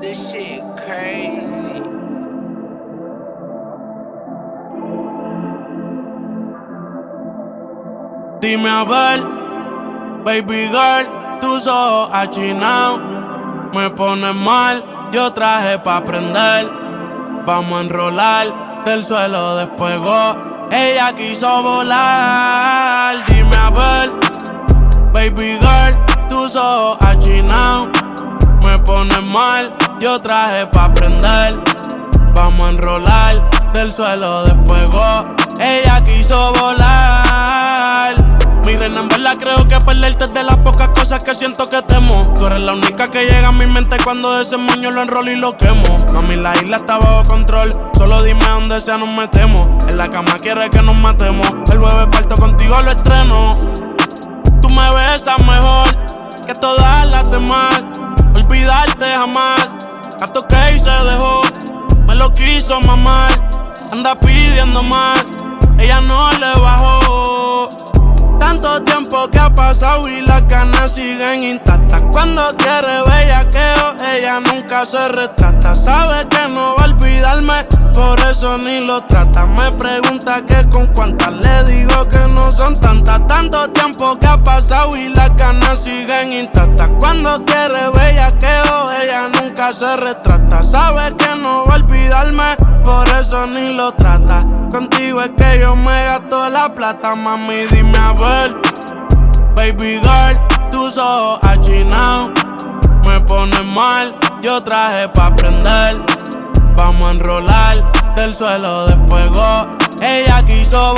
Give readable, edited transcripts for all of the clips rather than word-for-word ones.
This shit crazy. Dime a ver, baby girl, tus ojos achinados me ponen mal. Yo traje pa' prender, vamos a enrolar. Del suelo despegó, ella quiso volar. Dime a ver, baby girl, tus ojos achinados me ponen mal. Yo traje pa' prender, vamos a enrolar. Del suelo despegó, ella quiso volar. Mi reina, en verdad creo que perderte es de las pocas cosas que siento que temo. Tú eres la única que llega a mi mente cuando de ese moño lo enrolo y lo quemo. Mami, la isla está bajo control, solo dime a dónde sea nos metemos. En la cama quiere que nos matemos, el jueves parto contigo lo estreno. Tú me besas mejor que todas las demás, olvidarte jamás. Gato que se dejó, me lo quiso mamar. Anda pidiendo más, ella no le bajó. Tanto tiempo que ha pasado y las ganas siguen intactas. Cuando quiere bellaqueo, ella nunca se retrata. Sabe que no va a olvidarme, por eso ni lo trata. Me pregunta que con cuántas, le digo que no son tantas. Tanto tiempo que ha pasado y las ganas siguen intactas. Cuando quiere bellaqueo, ella nunca se retrata. Sabe que no va a olvidarme, por eso ni lo trata. Contigo es que yo me gasto la plata, mami, dime a ver. Baby girl, tus ojos achinados me ponen mal. Yo traje pa' prender, vamos a enrolar. Del suelo despegó, ella quiso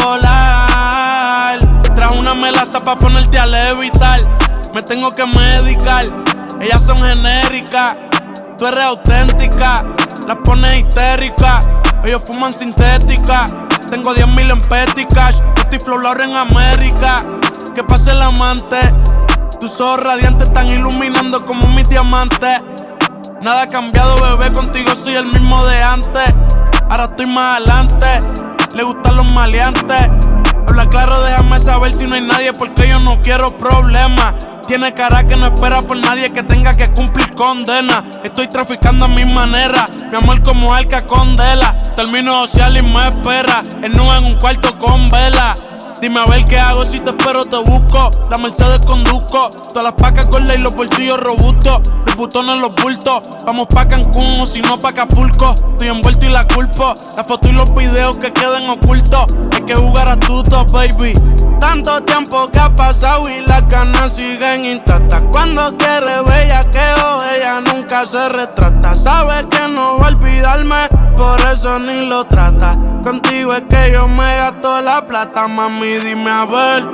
volar. Traje una melaza pa' ponerte a levitar. Me tengo que medicar, ellas son genéricas. Tú eres auténtica, las pones histéricas. Ellos fuman sintética. Tengo 10,000 en petty cash. Estoy flow en América. Que pase el amante. Tus ojos radiantes están iluminando como mis diamantes. Nada ha cambiado, bebé, contigo soy el mismo de antes. Ahora estoy más adelante. Le gustan los maleantes. Habla claro, déjame saber si no hay nadie, porque yo no quiero problemas. Tiene cara que no espera por nadie que tenga que cumplir condena. Estoy traficando a mi manera, mi amor como arca con Dela. Termino social y me espera, en un cuarto con vela. Dime a ver qué hago, si te espero te busco. La Mercedes conduzco, todas las pacas gordas y los bolsillos robustos. Los butones, los bultos, vamos pa' Cancún o si no pa' Acapulco. Estoy envuelto y la culpo, las fotos y los videos que queden ocultos. Hay que jugar astuto, baby. Tanto tiempo que ha pasado y las ganas siguen intactas. Cuando quiere bellaqueo, ella nunca se retrata. Sabe que no va a olvidarme, por eso ni lo trata. Contigo es que yo me gasto la plata, mami, dime a ver.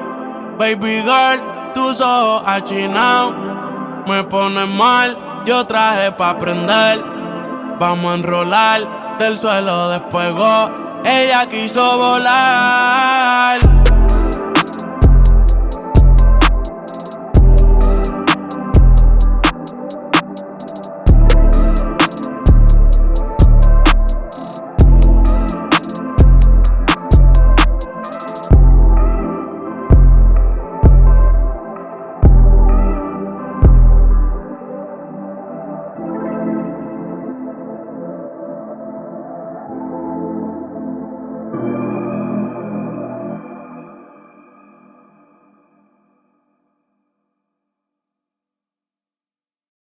Baby girl, tus ojos achinados me ponen mal. Yo traje pa' prender, vamos a enrolar. Del suelo despegó, ella quiso volar.